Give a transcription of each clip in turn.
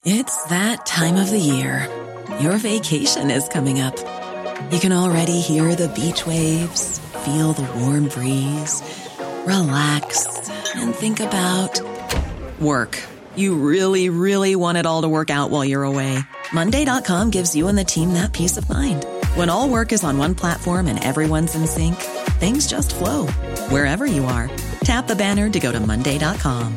It's that time of the year. Your vacation is coming up. You can already hear the beach waves, feel the warm breeze, relax, and think about work. You really, really want it all to work out while you're away. Monday.com gives you and the team that peace of mind. When all work is on one platform and everyone's in sync, things just flow. Wherever you are, tap the banner to go to Monday.com.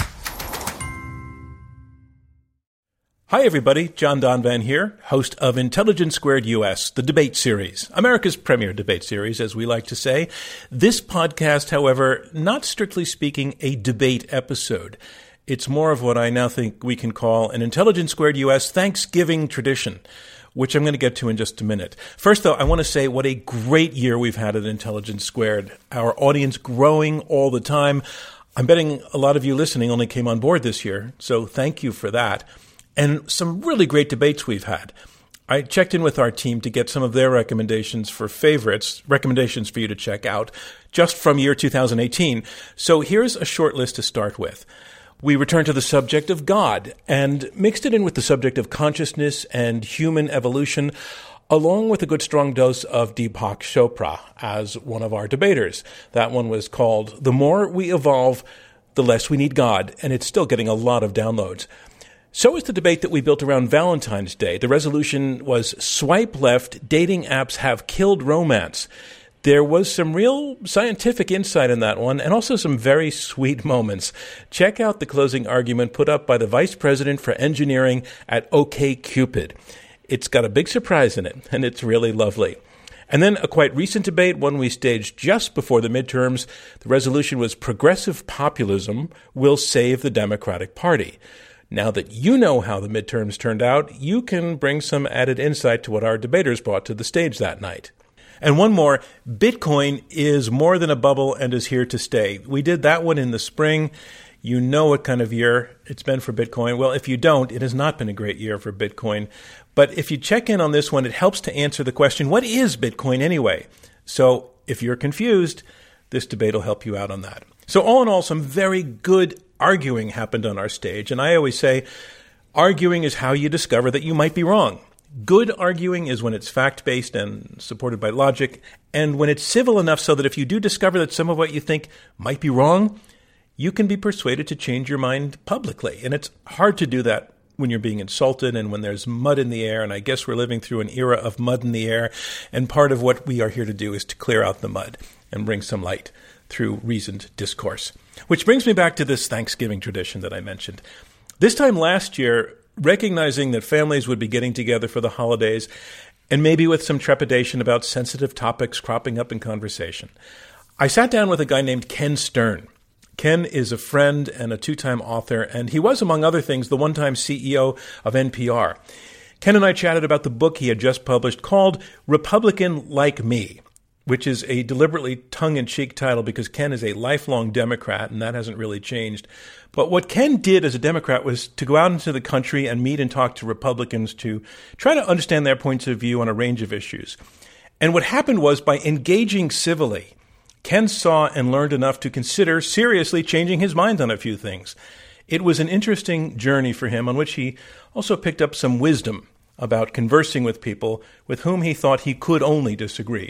Hi, everybody. John Donvan here, host of Intelligence Squared US, the debate series, America's premier debate series, as we like to say. This podcast, however, not strictly speaking a debate episode. It's more of what I now think we can call an Intelligence Squared US Thanksgiving tradition, which I'm going to get to in just a minute. First, though, I want to say what a great year we've had at Intelligence Squared. Our audience growing all the time. I'm betting a lot of you listening only came on board this year, so thank you for that. And some really great debates we've had. I checked in with our team to get some of their recommendations for favorites, recommendations for you to check out, just from year 2018. So here's a short list to start with. We returned to the subject of God and mixed it in with the subject of consciousness and human evolution, along with a good strong dose of Deepak Chopra as one of our debaters. That one was called The More We Evolve, the Less We Need God, and it's still getting a lot of downloads. So is the debate that we built around Valentine's Day. The resolution was Swipe Left, Dating Apps Have Killed Romance. There was some real scientific insight in that one, and also some very sweet moments. Check out the closing argument put up by the Vice President for Engineering at OkCupid. It's got a big surprise in it, and it's really lovely. And then a quite recent debate, one we staged just before the midterms. The resolution was Progressive Populism Will Save the Democratic Party. Now that you know how the midterms turned out, you can bring some added insight to what our debaters brought to the stage that night. And one more, Bitcoin is more than a bubble and is here to stay. We did that one in the spring. You know what kind of year it's been for Bitcoin. Well, if you don't, it has not been a great year for Bitcoin. But if you check in on this one, it helps to answer the question, what is Bitcoin anyway? So if you're confused, this debate will help you out on that. So all in all, some very good arguing happened on our stage. And I always say, arguing is how you discover that you might be wrong. Good arguing is when it's fact-based and supported by logic, and when it's civil enough so that if you do discover that some of what you think might be wrong, you can be persuaded to change your mind publicly. And it's hard to do that when you're being insulted and when there's mud in the air, and I guess we're living through an era of mud in the air, and part of what we are here to do is to clear out the mud and bring some light through reasoned discourse. Which brings me back to this Thanksgiving tradition that I mentioned. This time last year, recognizing that families would be getting together for the holidays, and maybe with some trepidation about sensitive topics cropping up in conversation, I sat down with a guy named Ken Stern. Ken is a friend and a two-time author, and he was, among other things, the one-time CEO of NPR. Ken and I chatted about the book he had just published called Republican Like Me, which is a deliberately tongue-in-cheek title because Ken is a lifelong Democrat, and that hasn't really changed. But what Ken did as a Democrat was to go out into the country and meet and talk to Republicans to try to understand their points of view on a range of issues. And what happened was, by engaging civilly, Ken saw and learned enough to consider seriously changing his mind on a few things. It was an interesting journey for him on which he also picked up some wisdom about conversing with people with whom he thought he could only disagree.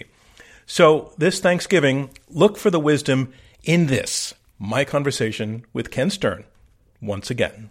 So this Thanksgiving, look for the wisdom in this, my conversation with Ken Stern, once again.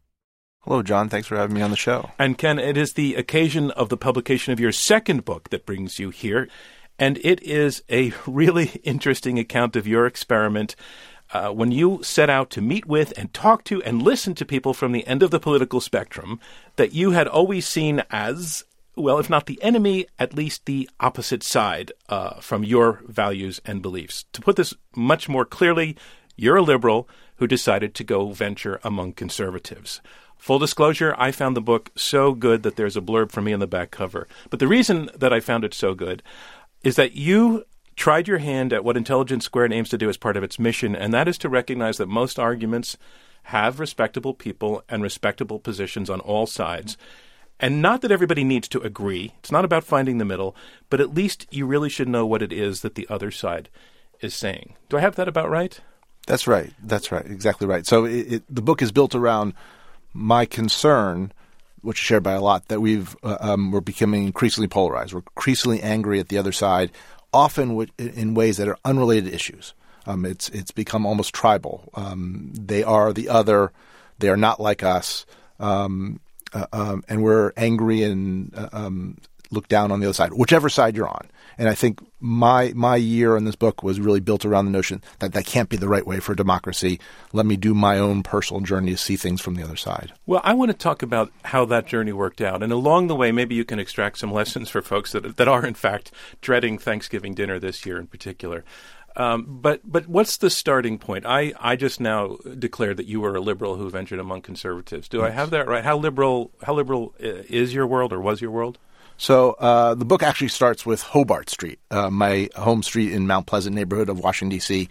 Hello, John. Thanks for having me on the show. And Ken, it is the occasion of the publication of your second book that brings you here, and it is a really interesting account of your experiment when you set out to meet with and talk to and listen to people from the end of the political spectrum that you had always seen as, well, if not the enemy, at least the opposite side from your values and beliefs. To put this much more clearly, you're a liberal who decided to go venture among conservatives. Full disclosure, I found the book so good that there's a blurb from me on the back cover. But the reason that I found it so good is that you tried your hand at what Intelligence Squared aims to do as part of its mission, and that is to recognize that most arguments have respectable people and respectable positions on all sides. And not that everybody needs to agree. It's not about finding the middle, but at least you really should know what it is that the other side is saying. Do I have that about right? That's right. That's right. Exactly right. So the book is built around my concern, which is shared by a lot, that we're becoming increasingly polarized. We're increasingly angry at the other side, often in ways that are unrelated issues. It's become almost tribal. They are the other. They are not like us. And we're angry and look down on the other side, whichever side you're on. And I think my year in this book was really built around the notion that that can't be the right way for democracy. Let me do my own personal journey to see things from the other side. Well, I want to talk about how that journey worked out. And along the way, maybe you can extract some lessons for folks that are, in fact, dreading Thanksgiving dinner this year in particular. But what's the starting point? I just now declared that you were a liberal who ventured among conservatives. Do I have that right? How liberal is your world or was your world? So the book actually starts with Hobart Street, my home street in Mount Pleasant neighborhood of Washington, D.C.,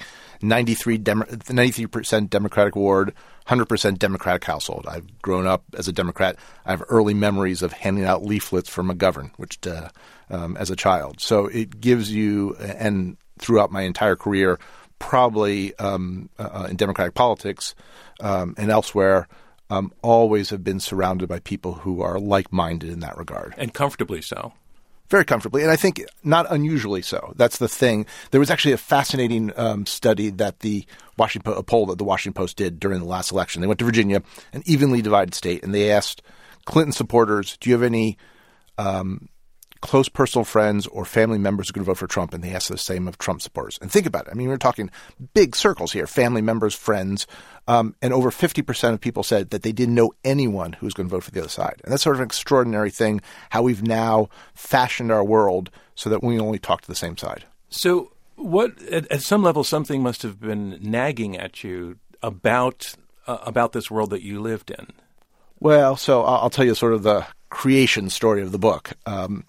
93% Democratic ward, 100% Democratic household. I've grown up as a Democrat. I have early memories of handing out leaflets for McGovern, as a child. So it gives you, and throughout my entire career, probably in Democratic politics and elsewhere, always have been surrounded by people who are like-minded in that regard. And comfortably so. Very comfortably, and I think not unusually so. That's the thing. There was actually a fascinating study that a poll that the Washington Post did during the last election. They went to Virginia, an evenly divided state, and they asked Clinton supporters, do you have any close personal friends or family members who are going to vote for Trump? And they asked the same of Trump supporters. And think about it. I mean, we're talking big circles here, family members, friends. And over 50% of people said that they didn't know anyone who was going to vote for the other side. And that's sort of an extraordinary thing, how we've now fashioned our world so that we only talk to the same side. So what, at some level, something must have been nagging at you about this world that you lived in. Well, so I'll tell you sort of the creation story of the book. And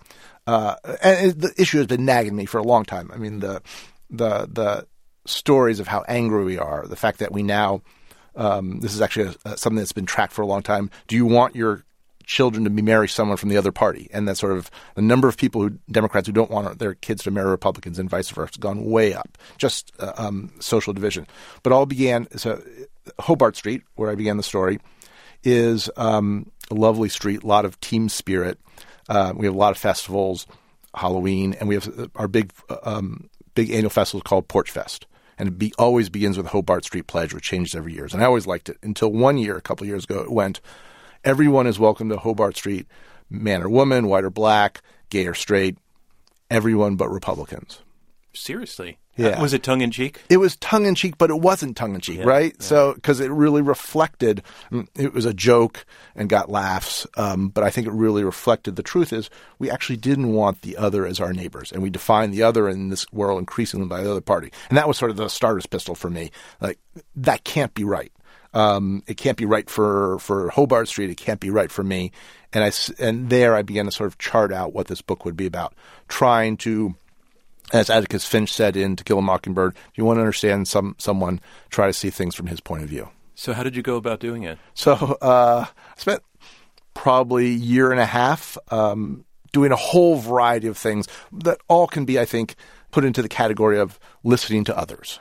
the issue has been nagging me for a long time. I mean, the stories of how angry we are, the fact that we now, this is actually something that's been tracked for a long time. Do you want your children to marry someone from the other party? And that sort of the number of Democrats who don't want their kids to marry Republicans and vice versa has gone way up. Just social division. But all began, Hobart Street, where I began the story, is a lovely street, a lot of team spirit. We have a lot of festivals, Halloween, and we have our big annual festival called Porch Fest. And it always begins with Hobart Street Pledge, which changes every year. And I always liked it until one year, a couple of years ago, it went, everyone is welcome to Hobart Street, man or woman, white or black, gay or straight, everyone but Republicans. Seriously? Yeah. Was it tongue-in-cheek? It was tongue-in-cheek, but it wasn't tongue-in-cheek, right? Yeah. So, because it really reflected, it was a joke and got laughs, but I think it really reflected the truth is we actually didn't want the other as our neighbors, and we defined the other in this world increasingly by the other party. And that was sort of the starter's pistol for me. Like, that can't be right. It can't be right for Hobart Street. It can't be right for me. And there I began to sort of chart out what this book would be about, trying to, as Atticus Finch said in To Kill a Mockingbird, if you want to understand someone, try to see things from his point of view. So how did you go about doing it? So I spent probably a year and a half doing a whole variety of things that all can be, I think, put into the category of listening to others.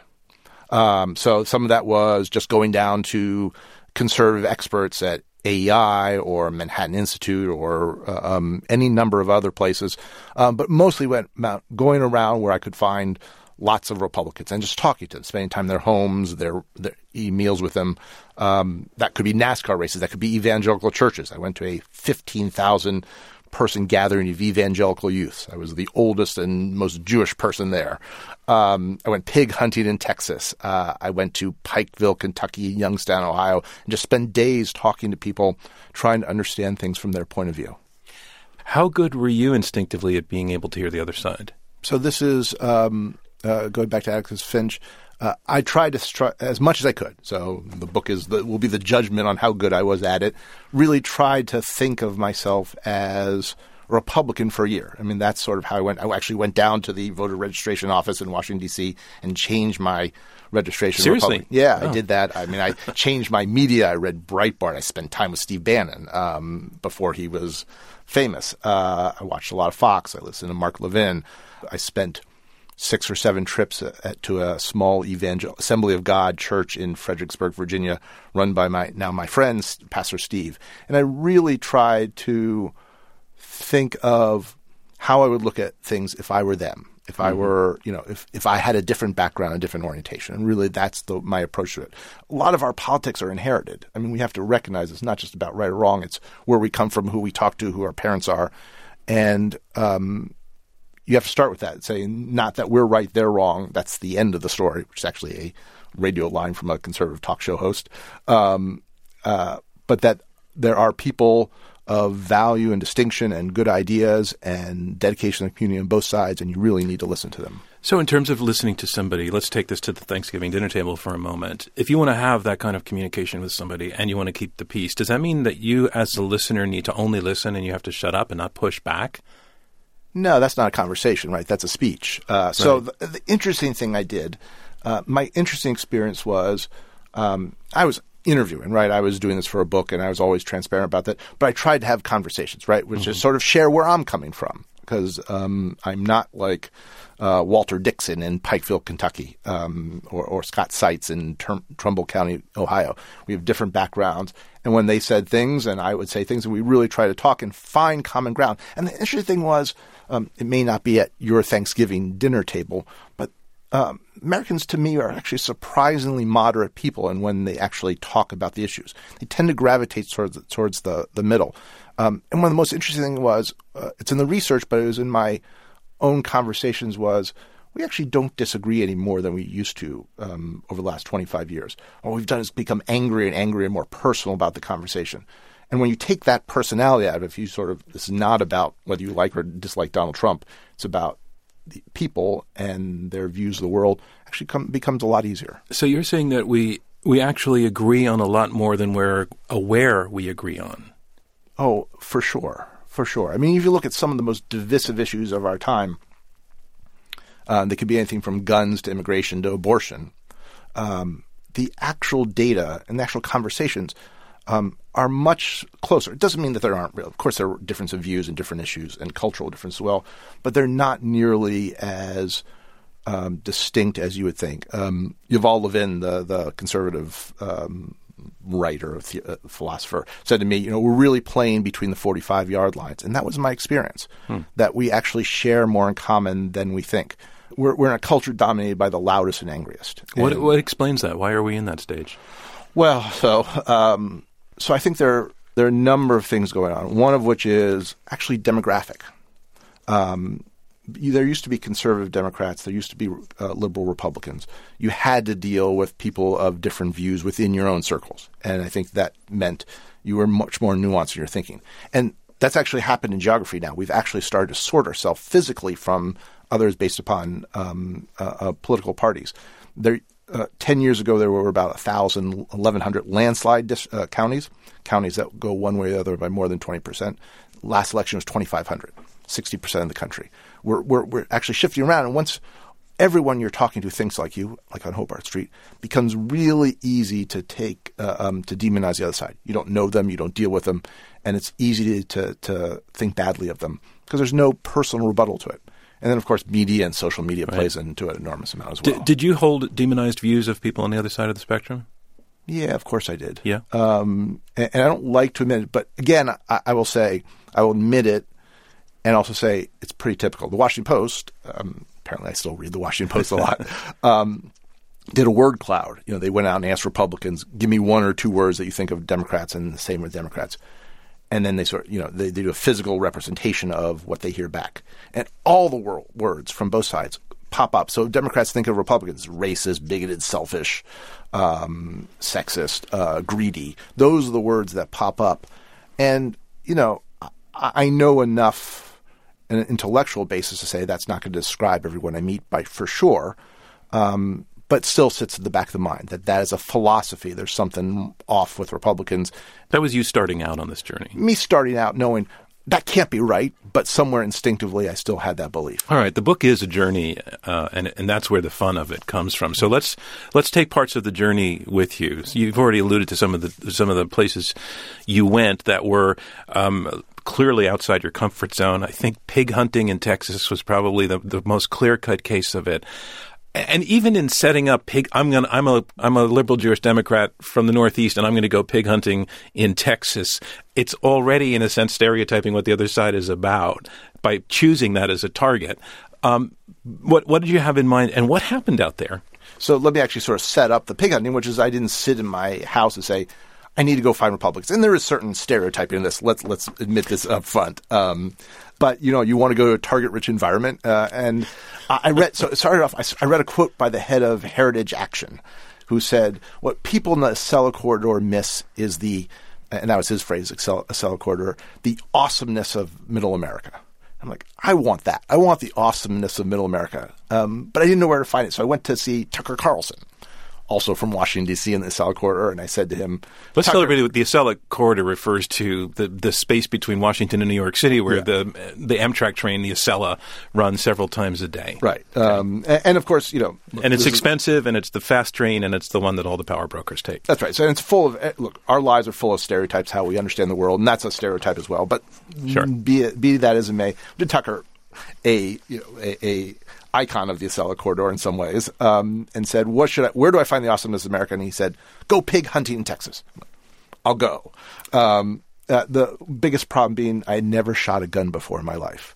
So some of that was just going down to conservative experts at AEI or Manhattan Institute or any number of other places, but mostly went going around where I could find lots of Republicans and just talking to them, spending time in their homes, their meals with them. That could be NASCAR races. That could be evangelical churches. I went to a 15,000 person gathering of evangelical youth. I was the oldest and most Jewish person there. I went pig hunting in Texas. I went to Pikeville, Kentucky, Youngstown, Ohio, and just spent days talking to people, trying to understand things from their point of view. How good were you instinctively at being able to hear the other side? So this is, going back to Atticus Finch, I tried to as much as I could. So the book will be the judgment on how good I was at it. Really tried to think of myself as a Republican for a year. I mean, that's sort of how I went. I actually went down to the voter registration office in Washington, D.C. and changed my registration. Seriously? Republican. Yeah, oh. I did that. I mean, I changed my media. I read Breitbart. I spent time with Steve Bannon before he was famous. I watched a lot of Fox. I listened to Mark Levin. I spent 6 or 7 trips to a small Assembly of God church in Fredericksburg, Virginia, run by my friend, Pastor Steve. And I really tried to think of how I would look at things if I were them, if I were, if I had a different background, a different orientation. And really that's my approach to it. A lot of our politics are inherited. I mean, we have to recognize it's not just about right or wrong. It's where we come from, who we talk to, who our parents are. And you have to start with that, saying not that we're right, they're wrong. That's the end of the story, which is actually a radio line from a conservative talk show host. But that there are people of value and distinction and good ideas and dedication to the community on both sides, and you really need to listen to them. So in terms of listening to somebody, let's take this to the Thanksgiving dinner table for a moment. If you want to have that kind of communication with somebody and you want to keep the peace, does that mean that you as the listener need to only listen and you have to shut up and not push back? No, that's not a conversation, right? That's a speech. So the interesting thing I did, my interesting experience was I was interviewing, right? I was doing this for a book and I was always transparent about that. But I tried to have conversations, right? Which is sort of share where I'm coming from, because I'm not like Walter Dixon in Pikeville, Kentucky, or Scott Seitz in Trumbull County, Ohio. We have different backgrounds. And when they said things and I would say things, and we really try to talk and find common ground. And the interesting thing was it may not be at your Thanksgiving dinner table, but Americans, to me, are actually surprisingly moderate people, and when they actually talk about the issues, they tend to gravitate towards the middle. And one of the most interesting things was, it's in the research, but it was in my own conversations, was we actually don't disagree any more than we used to over the last 25 years. What we've done is become angrier and angrier and more personal about the conversation. And when you take that personality out of it, if you this is not about whether you like or dislike Donald Trump, it's about the people and their views of the world, actually becomes a lot easier. So you're saying that we actually agree on a lot more than we're aware we agree on. Oh, for sure. For sure. I mean, if you look at some of the most divisive issues of our time, they could be anything from guns to immigration to abortion. The actual data and the actual conversations are much closer. It doesn't mean that there aren't real. Of course, there are differences of views and different issues and cultural difference as well, but they're not nearly as distinct as you would think. Yuval Levin, the conservative writer, philosopher, said to me, we're really playing between the 45-yard lines. And that was my experience, that we actually share more in common than we think. We're in a culture dominated by the loudest and angriest. What explains that? Why are we in that stage? Well, so I think there are a number of things going on, one of which is actually demographic. There used to be conservative Democrats. There used to be liberal Republicans. You had to deal with people of different views within your own circles. And I think that meant you were much more nuanced in your thinking. And that's actually happened in geography now. We've actually started to sort ourselves physically from others based upon political parties. 10 years ago, there were about 1,100 landslide counties that go one way or the other by more than 20%. Last election was 2,500, 60% of the country. We're actually shifting around. And once everyone you're talking to thinks like you, like on Hobart Street, becomes really easy to take to demonize the other side. You don't know them, you don't deal with them, and it's easy to think badly of them because there's no personal rebuttal to it. And then, of course, media and social media plays into an enormous amount as well. Did you hold demonized views of people on the other side of the spectrum? Yeah, of course I did. Yeah. And I don't like to admit it, but again, I will say, I will admit it and also say it's pretty typical. The Washington Post, apparently I still read the Washington Post a lot, did a word cloud. They went out and asked Republicans, give me one or two words that you think of Democrats, and the same with Democrats. And then they they do a physical representation of what they hear back. And all the words from both sides pop up. So Democrats think of Republicans racist, bigoted, selfish, sexist, greedy. Those are the words that pop up. And, I know enough on an intellectual basis to say that's not going to describe everyone I meet for sure. But still sits at the back of the mind that is a philosophy. There's something off with Republicans. That was you starting out on this journey. Me starting out knowing that can't be right, but somewhere instinctively I still had that belief. All right. The book is a journey, and that's where the fun of it comes from. So let's take parts of the journey with you. So you've already alluded to some of the places you went that were clearly outside your comfort zone. I think pig hunting in Texas was probably the most clear-cut case of it. And even in setting up I'm a liberal Jewish Democrat from the Northeast, and I'm going to go pig hunting in Texas. It's already, in a sense, stereotyping what the other side is about by choosing that as a target. What did you have in mind, and what happened out there? So let me actually sort of set up the pig hunting, which is I didn't sit in my house and say, I need to go find Republicans. And there is certain stereotyping in this. Let's admit this up front. But, you want to go to a target-rich environment. And I read a quote by the head of Heritage Action who said, what people in the Acela Corridor miss is and that was his phrase, Acela Corridor, the awesomeness of Middle America. I'm like, I want that. I want the awesomeness of Middle America. But I didn't know where to find it. So I went to see Tucker Carlson, also from Washington, D.C. in the Acela Corridor, and I said to him, let's tell everybody what the Acela Corridor refers to, the space between Washington and New York City where the Amtrak train, the Acela, runs several times a day. Right. And of course, And it's expensive, and it's the fast train, and it's the one that all the power brokers take. That's right. So it's full of, look, our lives are full of stereotypes, how we understand the world, and that's a stereotype as well. But sure. Be that as it may, did Tucker a icon of the Acela Corridor in some ways, and said, where do I find the awesomeness of America? And he said, go pig hunting in Texas. I'll go. The biggest problem being I had never shot a gun before in my life.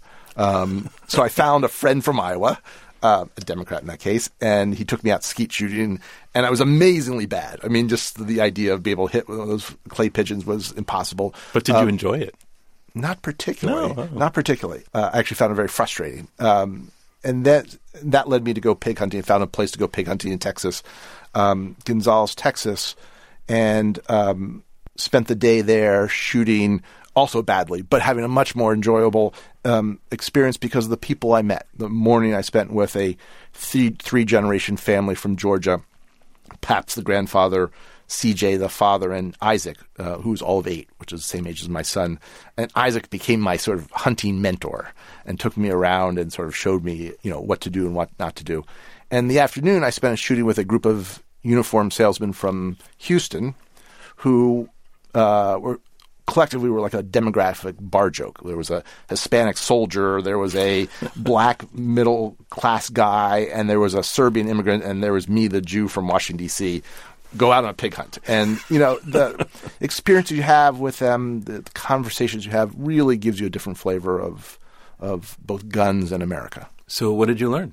So I found a friend from Iowa, a Democrat in that case, and he took me out skeet shooting, and I was amazingly bad. I mean, just the idea of being able to hit one of those clay pigeons was impossible. But did you enjoy it? Not particularly. No. Not particularly. I actually found it very frustrating. And that led me to go pig hunting. I found a place to go pig hunting in Texas, Gonzales, Texas, and spent the day there shooting also badly, but having a much more enjoyable experience because of the people I met. The morning I spent with a three-generation family from Georgia, Paps the grandfather, CJ the father, and Isaac, who's all of 8, which is the same age as my son. And Isaac became my sort of hunting mentor and took me around and sort of showed me, what to do and what not to do. And the afternoon I spent shooting with a group of uniformed salesmen from Houston who were collectively like a demographic bar joke. There was a Hispanic soldier, there was a black middle-class guy, and there was a Serbian immigrant, and there was me, the Jew from Washington, D.C., go out on a pig hunt. And, the experience you have with them, the conversations you have really gives you a different flavor of both guns and America. So what did you learn?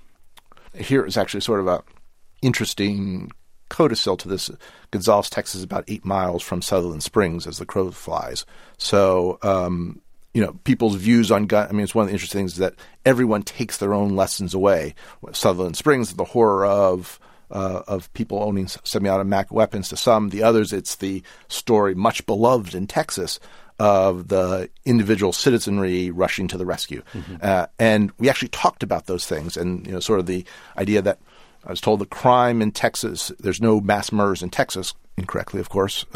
Here is actually sort of a interesting codicil to this. Gonzales, Texas is about 8 miles from Sutherland Springs as the crow flies. So, people's views on gun, it's one of the interesting things is that everyone takes their own lessons away. Sutherland Springs, the horror of people owning semi-automatic weapons to some. The others, it's the story, much beloved in Texas, of the individual citizenry rushing to the rescue. Mm-hmm. And we actually talked about those things and, sort of the idea that I was told the crime in Texas, there's no mass murders in Texas, incorrectly, of course,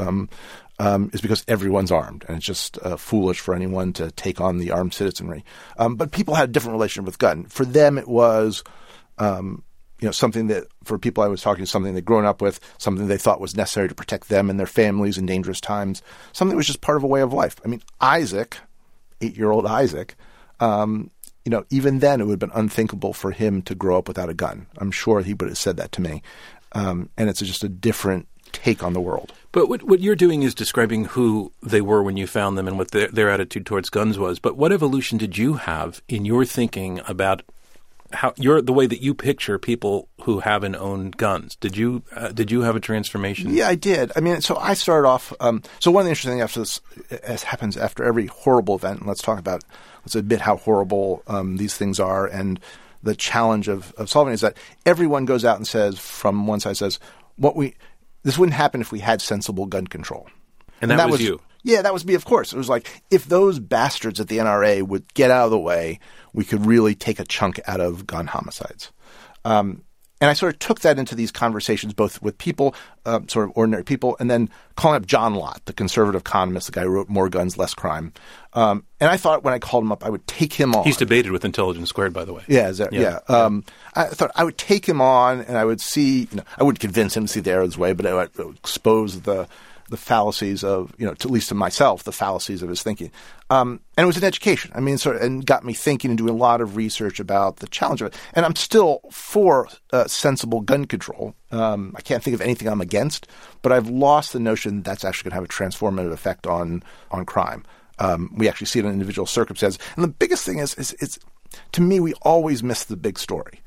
is because everyone's armed. And it's just foolish for anyone to take on the armed citizenry. But people had a different relationship with gun. For them, it was something that, for people I was talking to, something they'd grown up with, something they thought was necessary to protect them and their families in dangerous times, something that was just part of a way of life. Isaac, 8-year-old Isaac, even then it would have been unthinkable for him to grow up without a gun. I'm sure he would have said that to me. And it's just a different take on the world. But what you're doing is describing who they were when you found them and what their attitude towards guns was. But what evolution did you have in your thinking about how the way that you picture people who have and own guns? Did you have a transformation? Yeah, I did. So I started off. So one of the interesting things after this, as happens after every horrible event, and let's admit how horrible these things are, and the challenge of solving is that everyone goes out and says, from one side says, this wouldn't happen if we had sensible gun control. And that was you. Yeah, that was me, of course. It was like, if those bastards at the NRA would get out of the way, we could really take a chunk out of gun homicides. And I sort of took that into these conversations, both with people, sort of ordinary people, and then calling up John Lott, the conservative economist, the guy who wrote More Guns, Less Crime. And I thought when I called him up, I would take him on. He's debated with Intelligence Squared, by the way. Yeah, I thought I would take him on, and I would see, I wouldn't convince him to see the error of his way, but I would expose the the fallacies of, at least to myself, the fallacies of his thinking. And it was an education. I mean, and got me thinking and doing a lot of research about the challenge of it. And I'm still for sensible gun control. I can't think of anything I'm against, but I've lost the notion that's actually going to have a transformative effect on crime. We actually see it in individual circumstances. And the biggest thing is to me, we always miss the big story.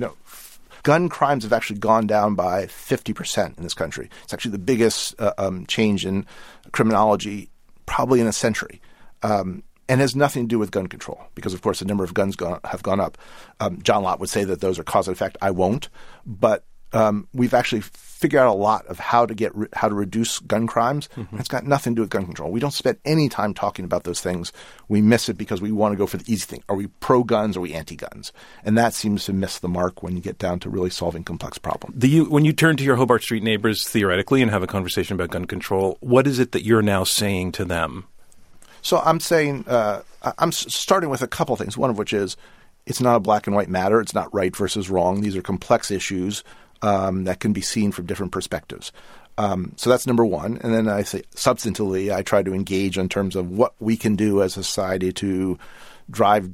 Gun crimes have actually gone down by 50% in this country. It's actually the biggest change in criminology probably in a century, and has nothing to do with gun control because, of course, the number of guns have gone up. John Lott would say that those are cause and effect. I won't, but we've actually figured out a lot of how to reduce gun crimes. Mm-hmm. It's got nothing to do with gun control. We don't spend any time talking about those things. We miss it because we want to go for the easy thing. Are we pro-guns or are we anti-guns? And that seems to miss the mark when you get down to really solving complex problems. When you turn to your Hobart Street neighbors theoretically and have a conversation about gun control, what is it that you're now saying to them? So I'm saying I'm starting with a couple of things, one of which is it's not a black and white matter. It's not right versus wrong. These are complex issues that can be seen from different perspectives. So that's number one. And then I say substantively, I try to engage in terms of what we can do as a society to drive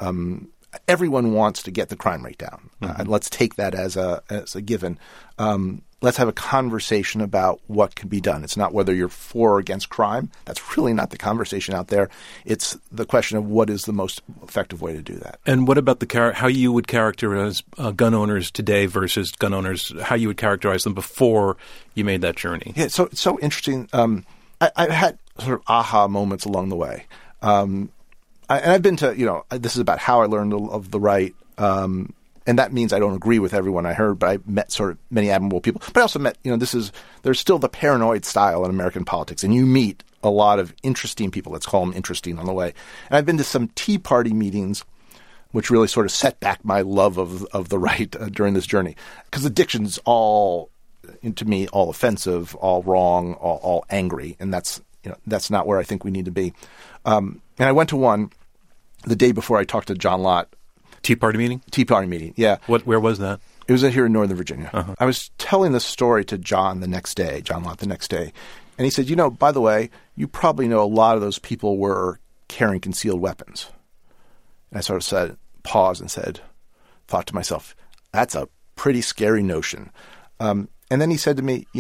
everyone wants to get the crime rate down. Mm-hmm. Let's take that as a given. Let's have a conversation about what can be done. It's not whether you're for or against crime. That's really not the conversation out there. It's the question of what is the most effective way to do that. And what about how you would characterize gun owners today versus gun owners, how you would characterize them before you made that journey? Yeah, so it's so interesting. I've had sort of aha moments along the way. And I've been to, this is about how I learned of the right. And that means I don't agree with everyone I heard, but I met sort of many admirable people. But I also met, there's still the paranoid style in American politics. And you meet a lot of interesting people. Let's call them interesting on the way. And I've been to some Tea Party meetings, which really sort of set back my love of the right during this journey. Because the diction's all, to me, all offensive, all wrong, all angry. And that's not where I think we need to be. And I went to one the day before I talked to John Lott. Tea Party meeting? Tea Party meeting, yeah. Where was that? It was here in Northern Virginia. Uh-huh. I was telling the story to John Lott the next day. And he said, by the way, you probably know a lot of those people were carrying concealed weapons. And I sort of paused and thought to myself, that's a pretty scary notion. And then he said to me,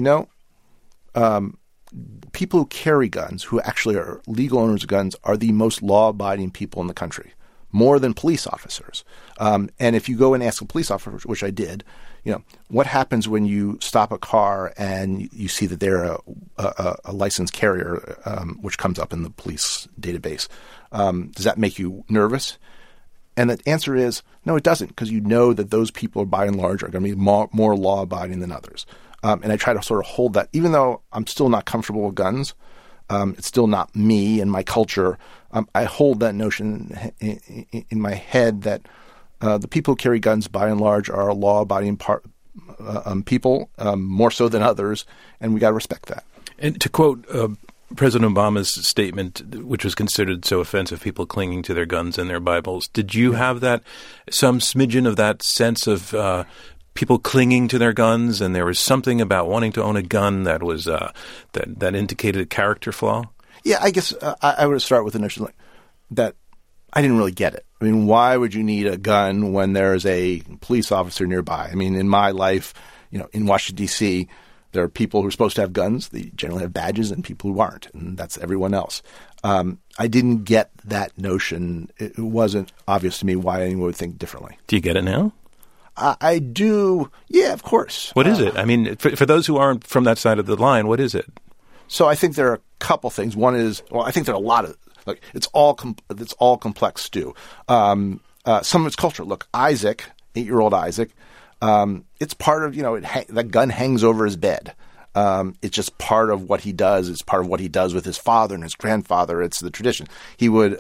people who carry guns, who actually are legal owners of guns, are the most law-abiding people in the country. More than police officers. And if you go and ask a police officer, which I did, what happens when you stop a car and you see that they're a licensed carrier, which comes up in the police database? Does that make you nervous? And the answer is, no, it doesn't, because you know that those people, by and large, are going to be more law-abiding than others. And I try to sort of hold that, even though I'm still not comfortable with guns, it's still not me and my culture. I hold that notion in my head that the people who carry guns, by and large, are law-abiding people, more so than others, and we got to respect that. And to quote President Obama's statement, which was considered so offensive, people clinging to their guns and their Bibles, did you have some smidgen of that sense of people clinging to their guns, and there was something about wanting to own a gun that was that indicated a character flaw? Yeah, I guess I would start with the notion that I didn't really get it. I mean, why would you need a gun when there's a police officer nearby? I mean, in my life, in Washington, D.C., there are people who are supposed to have guns. They generally have badges, and people who aren't, and that's everyone else. I didn't get that notion. It wasn't obvious to me why anyone would think differently. Do you get it now? I do. Yeah, of course. What is it? I mean, for those who aren't from that side of the line, what is it? So I think there are a couple things. One is, I think there are a lot of, it's all complex stew. Some of it's culture. Look, Isaac, 8-year-old Isaac, it's part of, that gun hangs over his bed. It's just part of what he does. It's part of what he does with his father and his grandfather. It's the tradition. He would,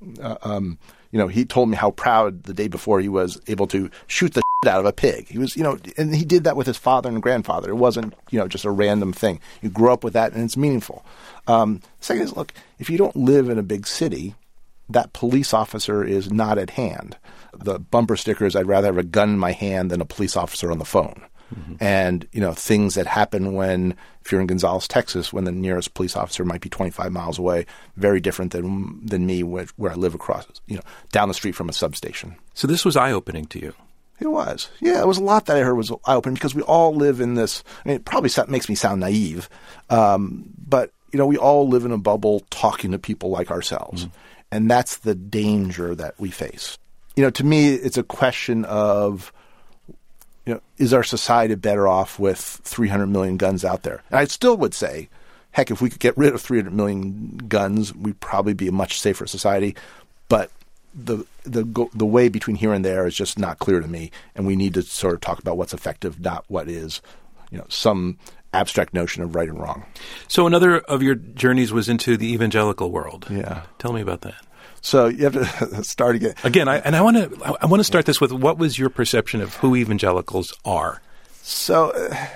he told me how proud the day before he was able to shoot the shit out of a pig. He was, and he did that with his father and grandfather. It wasn't, just a random thing. You grew up with that, and it's meaningful. Second is, look, if you don't live in a big city, that police officer is not at hand. The bumper sticker is, I'd rather have a gun in my hand than a police officer on the phone. And, things that happen if you're in Gonzales, Texas, when the nearest police officer might be 25 miles away, very different than me where I live across, down the street from a substation. So this was eye-opening to you. It was. Yeah, it was a lot that I heard was eye-opening because we all live in this, it probably makes me sound naive, but, we all live in a bubble talking to people like ourselves. And that's the danger that we face. To me, it's a question of, is our society better off with 300 million guns out there? And I still would say, heck, if we could get rid of 300 million guns, we'd probably be a much safer society. But the way between here and there is just not clear to me, and we need to sort of talk about what's effective, not what is, some abstract notion of right and wrong. So another of your journeys was into the evangelical world. Yeah. Tell me about that. So you have to start again. I want to start this with, what was your perception of who evangelicals are? So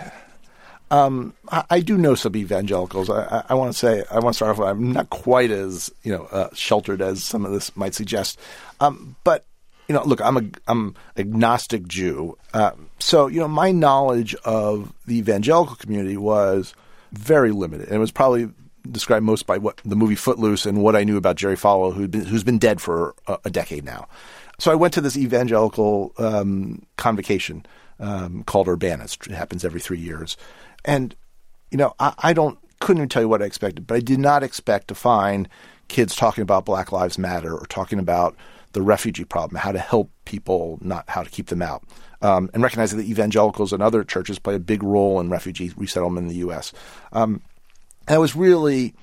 I do know some evangelicals. I want to start off with, I'm not quite as sheltered as some of this might suggest. But look, I'm agnostic Jew. So my knowledge of the evangelical community was very limited, and it was probably described most by what the movie Footloose and what I knew about Jerry Falwell, who's been dead for a decade now. So I went to this evangelical convocation called Urbanus. It happens every 3 years. And, I couldn't even tell you what I expected, but I did not expect to find kids talking about Black Lives Matter or talking about the refugee problem, how to help people, not how to keep them out. And recognizing that evangelicals and other churches play a big role in refugee resettlement in the U.S. And I was really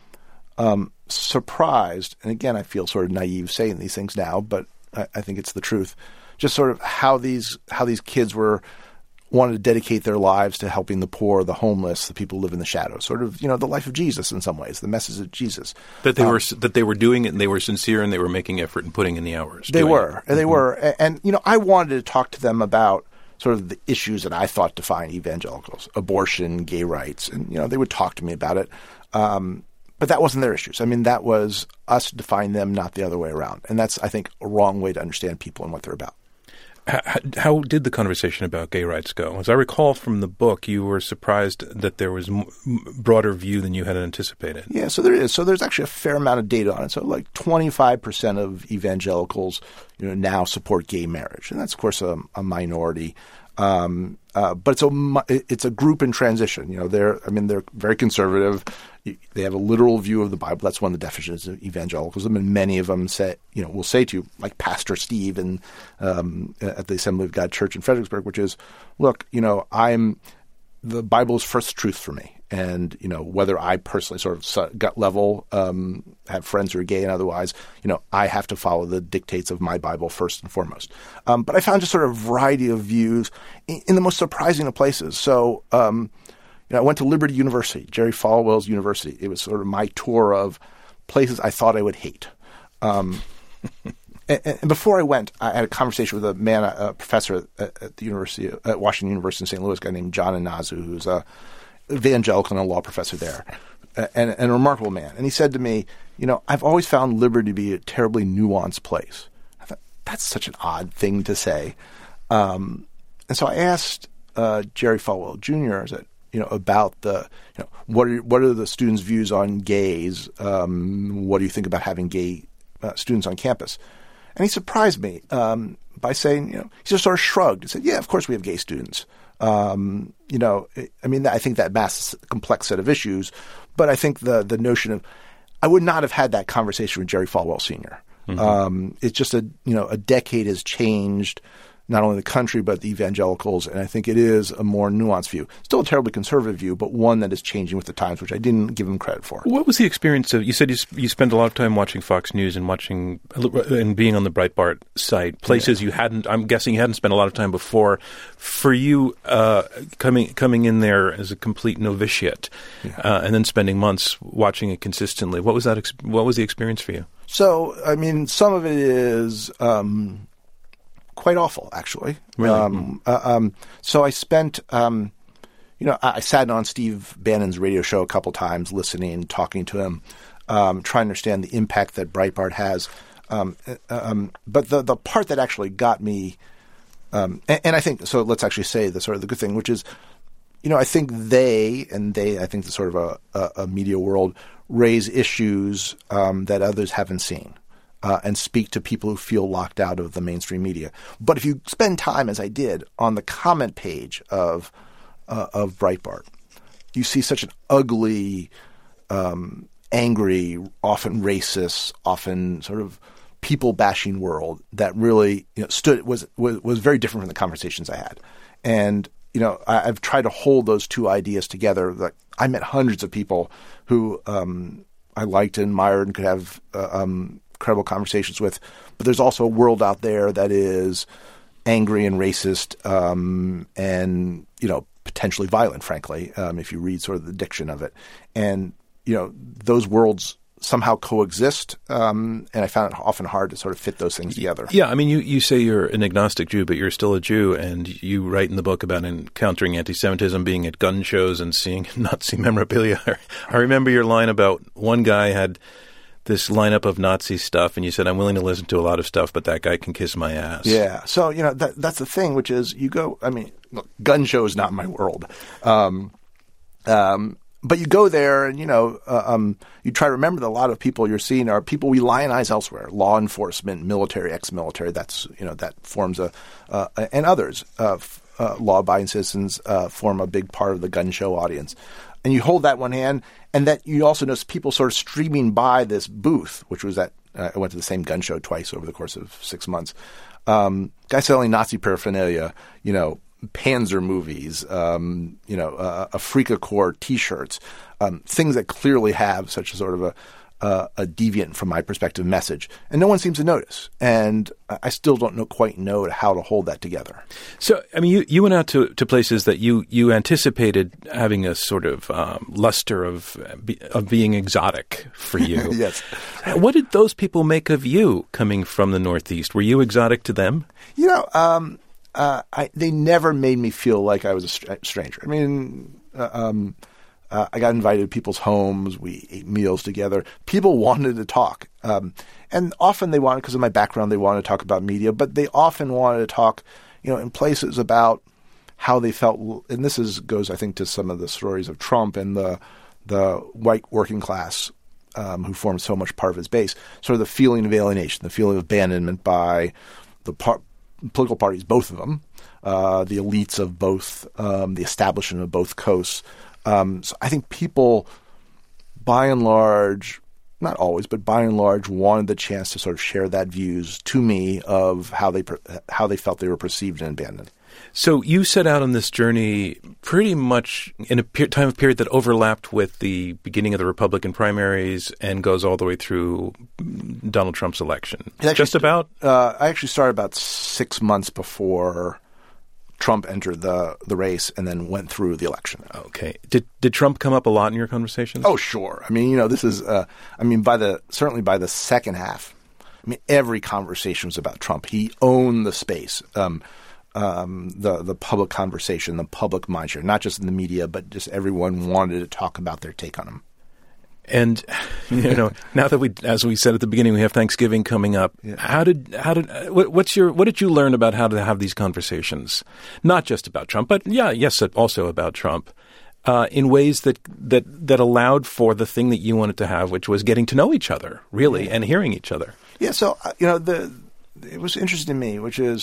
surprised, and again, I feel sort of naive saying these things now, but I think it's the truth, just sort of how these kids wanted to dedicate their lives to helping the poor, the homeless, the people who live in the shadows, sort of, the life of Jesus in some ways, the message of Jesus. That they were doing it, and they were sincere, and they were making effort and putting in the hours. They were. And I wanted to talk to them about sort of the issues that I thought define evangelicals, abortion, gay rights, and, they would talk to me about it. But that wasn't their issues. I mean, that was us define them, not the other way around. And that's, I think, a wrong way to understand people and what they're about. How did the conversation about gay rights go? As I recall from the book, you were surprised that there was broader view than you had anticipated. Yeah, so there is. So there's actually a fair amount of data on it. So like 25% of evangelicals, now support gay marriage, and that's of course a minority. But it's a group in transition. They're very conservative. They have a literal view of the Bible. That's one of the definitions of evangelicalism, and many of them will say to you, like Pastor Steve at the Assembly of God Church in Fredericksburg, which is, look, the Bible is first truth for me. And, whether I personally sort of gut level have friends who are gay and otherwise, I have to follow the dictates of my Bible first and foremost. But I found just sort of a variety of views in the most surprising of places. So, I went to Liberty University, Jerry Falwell's university. It was sort of my tour of places I thought I would hate. And before I went, I had a conversation with a professor at the university, at Washington University in St. Louis, a guy named John Inazu, who's a evangelical and a law professor there, and a remarkable man. And he said to me, I've always found Liberty to be a terribly nuanced place. I thought, that's such an odd thing to say. And so I asked Jerry Falwell Jr., about what are the students' views on gays? What do you think about having gay students on campus? And he surprised me by saying, he just sort of shrugged and said, yeah, of course we have gay students. I think that masks a complex set of issues, but I think the notion of I would not have had that conversation with Jerry Falwell Sr. Mm-hmm. It's just a decade has changed not only the country but the evangelicals, and I think it is a more nuanced view. Still a terribly conservative view, but one that is changing with the times, which I didn't give him credit for. What was the experience of? You said you spent a lot of time watching Fox News and being on the Breitbart site, places you hadn't. I'm guessing you hadn't spent a lot of time before. For you, coming in there as a complete novitiate, and then spending months watching it consistently, what was that? What was the experience for you? So, some of it is quite awful, actually. Really? So I spent, I sat on Steve Bannon's radio show a couple times, listening, talking to him, trying to understand the impact that Breitbart has. But the part that actually got me And I think so. Let's actually say the sort of the good thing, which is, I think I think the sort of a media world raise issues that others haven't seen. And speak to people who feel locked out of the mainstream media. But if you spend time, as I did, on the comment page of Breitbart, you see such an ugly, angry, often racist, often sort of people-bashing world that really was very different from the conversations I had. And I've tried to hold those two ideas together. Like, I met hundreds of people who I liked and admired and could have incredible conversations with, but there's also a world out there that is angry and racist, and potentially violent, frankly, if you read sort of the diction of it. And those worlds somehow coexist, and I found it often hard to sort of fit those things together. Yeah, I mean, you say you're an agnostic Jew, but you're still a Jew, and you write in the book about encountering anti-Semitism, being at gun shows and seeing Nazi memorabilia. I remember your line about one guy had this lineup of Nazi stuff, and you said, I'm willing to listen to a lot of stuff, but that guy can kiss my ass. Yeah. So, that's the thing, which is look, gun show is not my world. But you go there and, you try to remember that a lot of people you're seeing are people we lionize elsewhere, law enforcement, military, ex-military, that's, that forms and others, law-abiding citizens form a big part of the gun show audience. And you hold that one hand, and that you also notice people sort of streaming by this booth, which was I went to the same gun show twice over the course of 6 months. Guys selling Nazi paraphernalia, Panzer movies, Afrika Korps T-shirts, things that clearly have such a sort of a deviant, from my perspective, message, and no one seems to notice. And I still don't quite know how to hold that together. So, I mean, you went out to places that you anticipated having a sort of luster of being exotic for you. Yes. What did those people make of you coming from the Northeast? Were you exotic to them? They never made me feel like I was a stranger. I mean, I got invited to people's homes. We ate meals together. People wanted to talk. And often they wanted, because of my background, they wanted to talk about media, but they often wanted to talk, in places about how they felt. And this goes, I think, to some of the stories of Trump and the white working class who formed so much part of his base. Sort of the feeling of alienation, the feeling of abandonment by the political parties, both of them, the elites of both, the establishment of both coasts. So I think people, by and large, not always, but by and large, wanted the chance to sort of share that views to me of how they felt they were perceived and abandoned. So you set out on this journey pretty much in a time period that overlapped with the beginning of the Republican primaries and goes all the way through Donald Trump's election. Just about? I actually started about 6 months before Trump entered the race and then went through the election. Okay. Did Trump come up a lot in your conversations? Oh, sure. I mean, this is certainly by the second half, every conversation was about Trump. He owned the space. The public conversation, the public mindshare, not just in the media, but just everyone wanted to talk about their take on him. And now that as we said at the beginning, we have Thanksgiving coming up. Yeah. What did you learn about how to have these conversations? Not just about Trump, but also about Trump, in ways that allowed for the thing that you wanted to have, which was getting to know each other, really, and hearing each other. Yeah. So it was interesting to me, which is.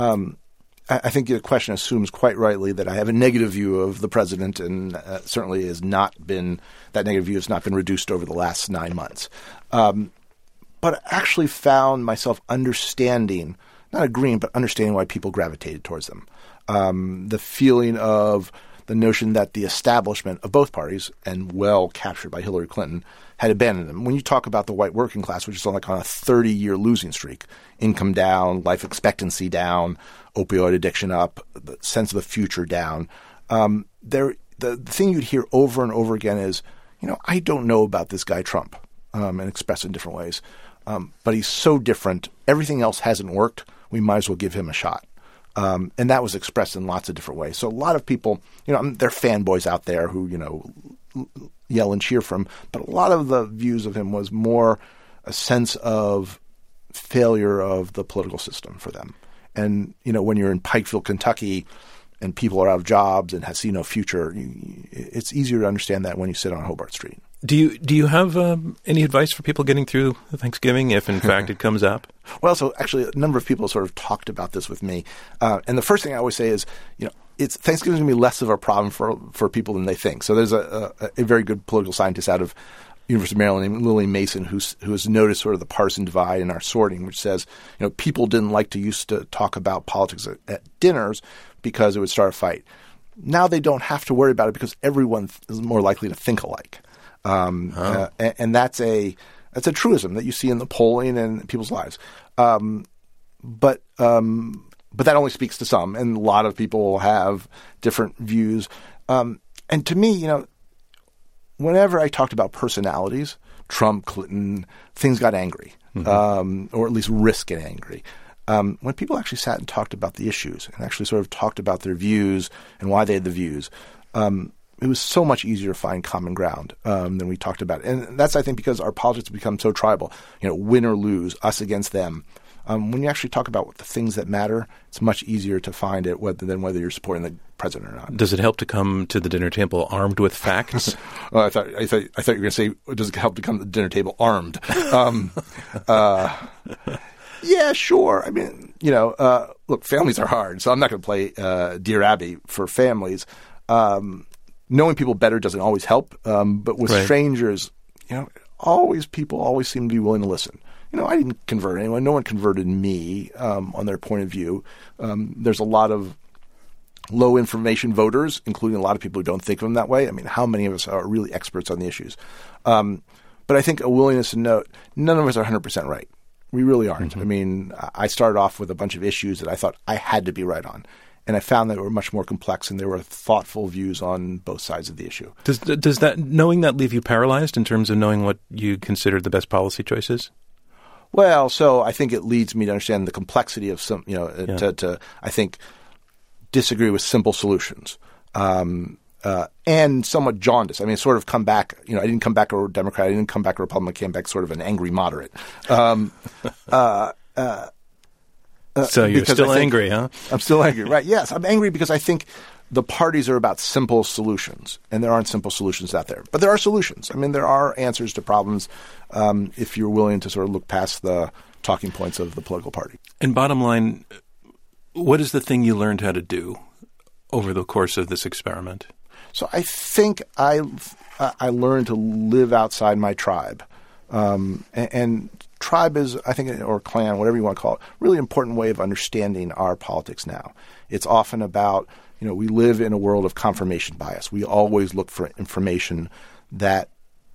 I think your question assumes quite rightly that I have a negative view of the president, and certainly that negative view has not been reduced over the last 9 months. But I actually found myself understanding, not agreeing, but understanding why people gravitated towards them. The feeling of the notion that the establishment of both parties, and well captured by Hillary Clinton, had abandoned them. When you talk about the white working class, which is on a 30-year losing streak, income down, life expectancy down, opioid addiction up, the sense of the future down, the thing you'd hear over and over again is, I don't know about this guy Trump, and expressed in different ways, but he's so different. Everything else hasn't worked. We might as well give him a shot. And that was expressed in lots of different ways. So a lot of people, there are fanboys out there who, yell and cheer for him. But a lot of the views of him was more a sense of failure of the political system for them. And, when you're in Pikeville, Kentucky, and people are out of jobs and see no future, it's easier to understand that when you sit on Hobart Street. Do you have any advice for people getting through Thanksgiving if, in fact, it comes up? Well, so actually a number of people sort of talked about this with me. And the first thing I always say is, Thanksgiving is going to be less of a problem for people than they think. So there's a very good political scientist out of University of Maryland named Lily Mason who has noticed sort of the partisan divide in our sorting, which says, people didn't like to used to talk about politics at dinners because it would start a fight. Now they don't have to worry about it because everyone is more likely to think alike. And that's a truism that you see in the polling and people's lives. But that only speaks to some, and a lot of people have different views. And to me, whenever I talked about personalities, Trump, Clinton, things got angry, or at least risk getting angry. When people actually sat and talked about the issues and actually sort of talked about their views and why they had the views, it was so much easier to find common ground than we talked about. And that's, I think, because our politics have become so tribal, win or lose, us against them. When you actually talk about the things that matter, it's much easier to find it than whether you're supporting the president or not. Does it help to come to the dinner table armed with facts? Well, I thought you were going to say, does it help to come to the dinner table armed? Yeah, sure. I mean, look, families are hard, so I'm not going to play Dear Abby for families. Knowing people better doesn't always help, but with strangers, people always seem to be willing to listen. I didn't convert anyone. No one converted me on their point of view. There's a lot of low information voters, including a lot of people who don't think of them that way. I mean, how many of us are really experts on the issues? But I think a willingness to know none of us are 100% right. We really aren't. I mean, I started off with a bunch of issues that I thought I had to be right on. And I found that they were much more complex and there were thoughtful views on both sides of the issue. Does that knowing that leave you paralyzed in terms of knowing what you consider the best policy choices? Well, so I think it leads me to understand the complexity of some, to I think, disagree with simple solutions. And somewhat jaundiced. I mean, sort of come back, I didn't come back a Democrat, I didn't come back a Republican, I came back sort of an angry moderate. So you're still angry, huh? I'm still angry, right. Yes, I'm angry because I think the parties are about simple solutions, and there aren't simple solutions out there. But there are solutions. I mean, there are answers to problems if you're willing to sort of look past the talking points of the political party. And bottom line, what is the thing you learned how to do over the course of this experiment? So I think I learned to live outside my tribe. And tribe is, I think, or clan, whatever you want to call it, really important way of understanding our politics now. It's often about, we live in a world of confirmation bias. We always look for information that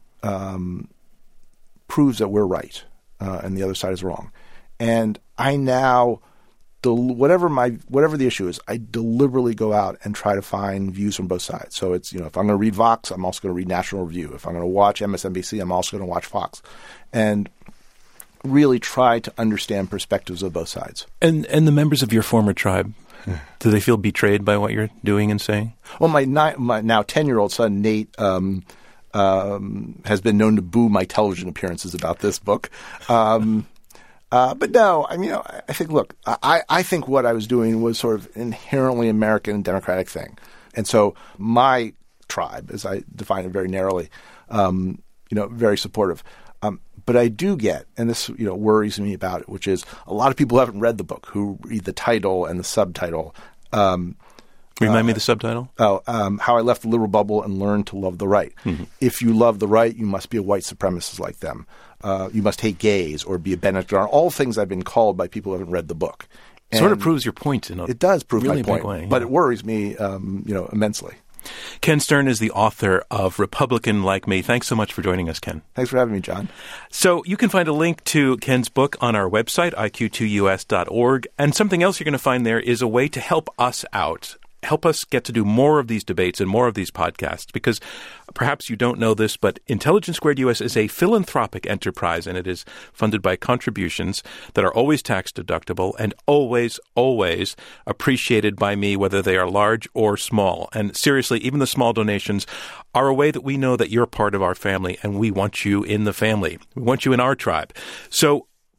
proves that we're right and the other side is wrong. And I now, whatever the issue is, I deliberately go out and try to find views from both sides. So it's, if I'm going to read Vox, I'm also going to read National Review. If I'm going to watch MSNBC, I'm also going to watch Fox. And really try to understand perspectives of both sides. And the members of your former tribe, do they feel betrayed by what you're doing and saying? Well, my now 10-year-old son, Nate, has been known to boo my television appearances about this book. But no, I mean, I think, look, I think what I was doing was sort of inherently American and democratic thing. And so my tribe, as I define it very narrowly, very supportive. But I do get, and this worries me about it, which is a lot of people who haven't read the book, who read the title and the subtitle. Remind me the subtitle? How I Left the Liberal Bubble and Learned to Love the Right. Mm-hmm. If you love the right, you must be a white supremacist like them. You must hate gays or be a Benedict. All things I've been called by people who haven't read the book. And sort of proves your point. It does prove really my point, way, yeah. But it worries me, immensely. Ken Stern is the author of Republican Like Me. Thanks so much for joining us, Ken. Thanks for having me, John. So you can find a link to Ken's book on our website, iq2us.org. And something else you're going to find there is a way to help us out. Help us get to do more of these debates and more of these podcasts, because perhaps you don't know this, but Intelligence Squared US is a philanthropic enterprise, and it is funded by contributions that are always tax deductible and always, always appreciated by me, whether they are large or small. And seriously, even the small donations are a way that we know that you're part of our family, and we want you in the family. We want you in our tribe. So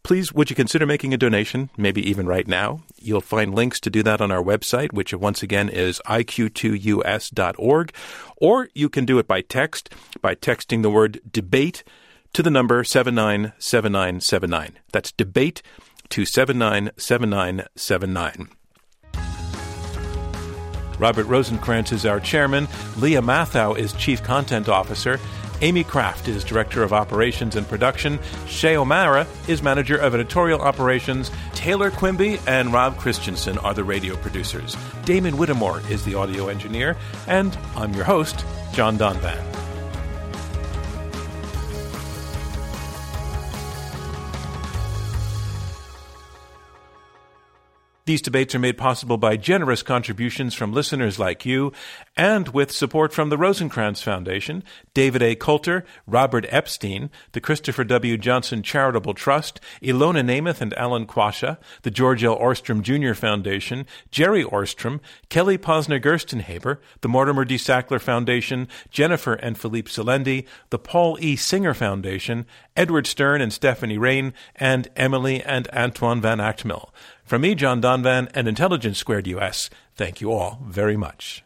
Please, would you consider making a donation, maybe even right now? You'll find links to do that on our website, which once again is iq2us.org, or you can do it by text, by texting the word debate to the number 797979. That's debate to 797979. Robert Rosencrantz is our chairman. Leah Mathau is chief content officer. Amy Kraft is Director of Operations and Production. Shay O'Mara is Manager of Editorial Operations. Taylor Quimby and Rob Christensen are the radio producers. Damon Whittemore is the audio engineer. And I'm your host, John Donvan. These debates are made possible by generous contributions from listeners like you and with support from the Rosencrantz Foundation, David A. Coulter, Robert Epstein, the Christopher W. Johnson Charitable Trust, Ilona Namath and Alan Quasha, the George L. Orstrom Jr. Foundation, Jerry Orstrom, Kelly Posner-Gerstenhaber, the Mortimer D. Sackler Foundation, Jennifer and Philippe Selendi, the Paul E. Singer Foundation, Edward Stern and Stephanie Rain, and Emily and Antoine Van Actmill. From me, John Donvan, and Intelligence Squared US, thank you all very much.